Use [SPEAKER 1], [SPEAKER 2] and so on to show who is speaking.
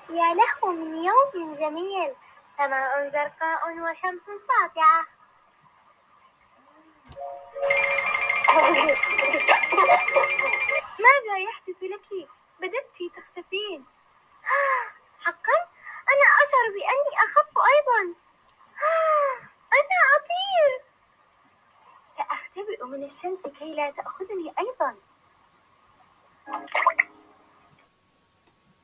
[SPEAKER 1] يا له من يوم جميل، سماء زرقاء وشمس ساطعة. ماذا يحدث لك؟ بدأت تختفين. حقا أنا أشعر بأني أخف أيضا. أنا أطير. سأختبئ من الشمس كي لا تأخذني أيضا.